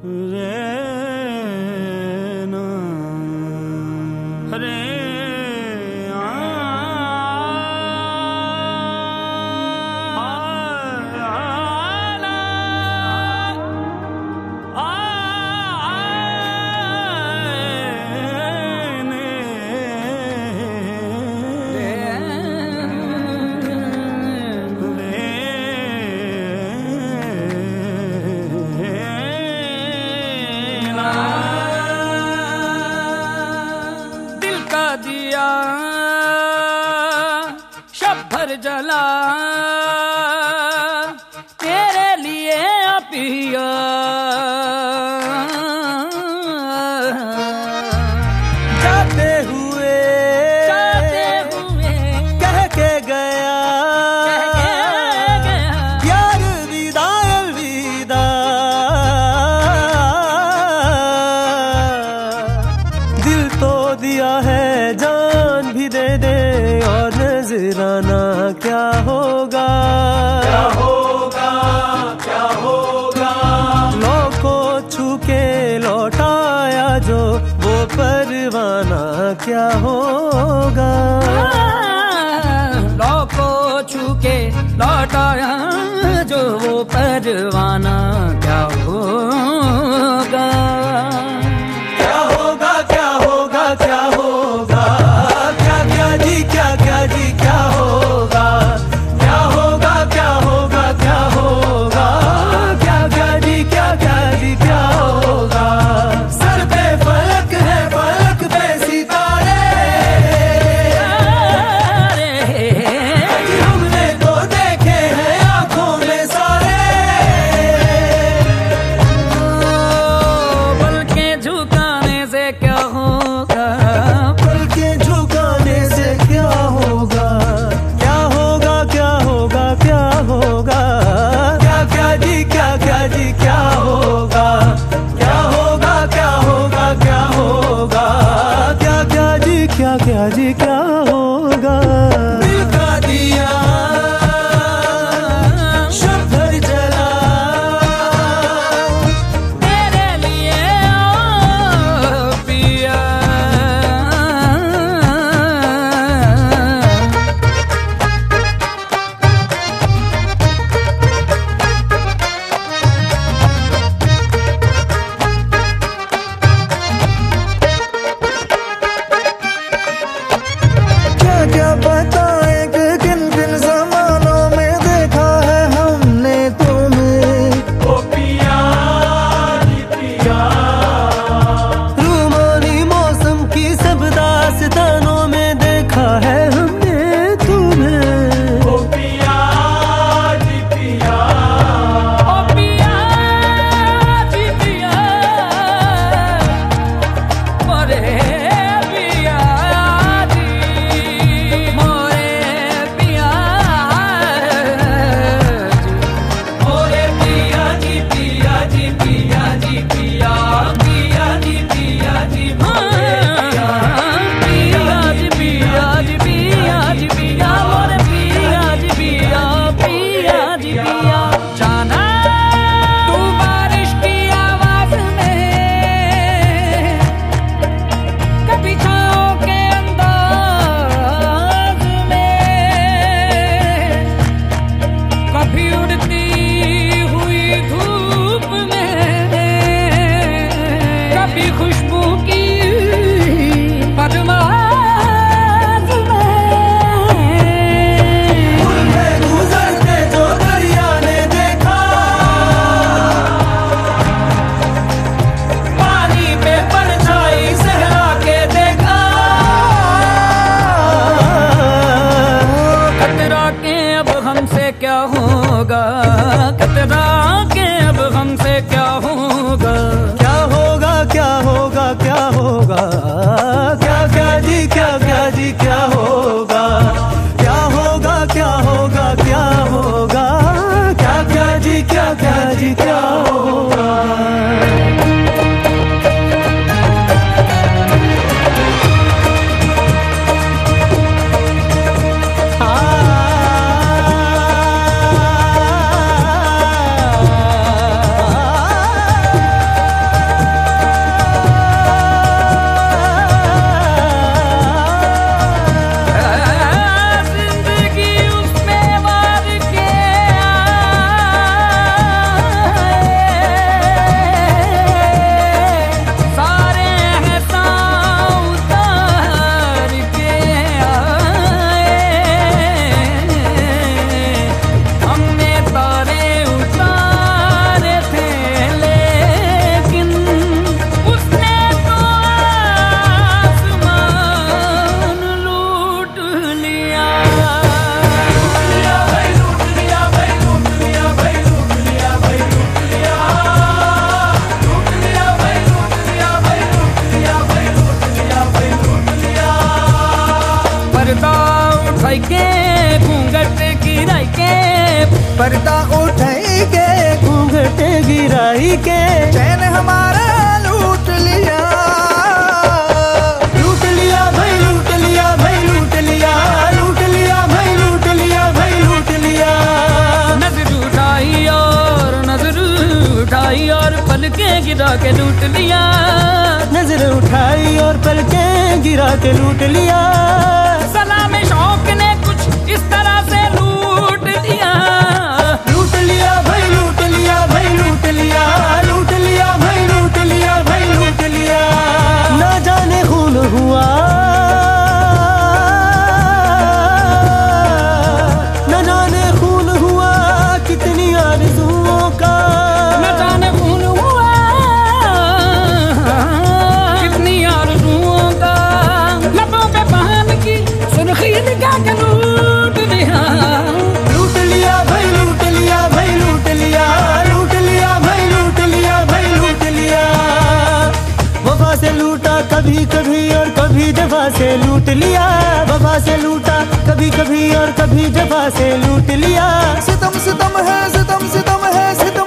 दिया शब भर जला तेरे लिए पिया, जाते हुए कह के गया यार विदा अलविदा, दिल तो दिया है जान भी दे दे और नजराना क्या होगा, क्या होगा, क्या होगा। लोगों छू के लौटाया जो वो परवाना क्या होगा, लोगों छू के लौटाया जो वो परवाना क्या होगा, क्या होगा, क्या होगा, क्या होगा, क्या क्या जी, क्या क्या जी, क्या होगा, क्या होगा, क्या होगा, क्या होगा, क्या क्या जी, क्या क्या जी, क्या होगा। सर पे फलक है, फलक पे सितारे, हमने तो देखे हैं आंखों में सारे, बल्कि झुकाने से क्या होगा, बल्कि झुकाने से क्या होगा, क्या होगा, क्या होगा, क्या होगा, क्या क्या जी, क्या क्या जी, क्या होगा, क्या होगा, क्या होगा, क्या होगा, क्या क्या जी, क्या क्या जी, क्या होगा। दिल का दिया शब भर जला तेरे लिए पिया, क्या क्या बताएं कि किन किन जमानों में देखा है हमने तुम्हें, ओ पिया पिया। रूमानी मौसम की सब दास्तानों में देखा है हमने तुम्हें, ओ पिया पिया। ओ पिया जी पिया, मोरे पिया जी, मोरे पिया जी, मोरे पिया जी, पिया जी, पिया जी, पिया, पिया जी, पिया जी, मोरे पिया जी, पिया जी, पिया जी, पिया, मोरे पिया जी, पिया, पिया जी, पिया। जाना तू बारिश की आवाज में, कभी छाँव के अंदाज में, कभी उड़ती हुई धूप में, कभी खुशबू की परवाज़ में, गुजरते जो दरिया ने देखा, पानी पे परछाई सहला के देखा, खतरा के अब हमसे क्या होगा, खतरा के अब हमसे क्या होगा, क्या होगा, क्या होगा, क्या होगा, क्या क्या जी, क्या क्या जी, क्या होगा, क्या होगा, क्या होगा, क्या होगा, क्या क्या जी, क्या क्या जी, क्या होगा। पर्दा उठाई के घूंघट गिराई के चैन हमारा लूट लिया। लूट लिया भाई लूट लिया भाई लूट लिया, लूट लिया भाई लूट लिया भाई लूट लिया। नजर उठाई और पलकें गिरा के लूट लिया। नजर उठाई और पलकें गिरा के लूट लिया। सलाम शौक ने कुछ इस तरह से लूट लिया। लूट लिया भाई लूट लिया भाई लूट लिया, लूट लिया भाई लूट लिया भाई लूट लिया। ना जाने खून हुआ, ना जाने खून हुआ कितनी आरज़ुओं का। न जाने खून हुआ कितनी आरज़ुओं का। लबों पे पान की सुर्खी निगाह के लूट लिया। लूट लिया भाई लूट लिया भाई लूट लिया, लूट लिया भाई लूट लिया भाई लूट लिया। वफा से लूटा कभी कभी और कभी जफा से लूट लिया। वफा से लूटा कभी कभी और कभी जफा से लूट लिया। सितम सितम है सितम सितम है सितम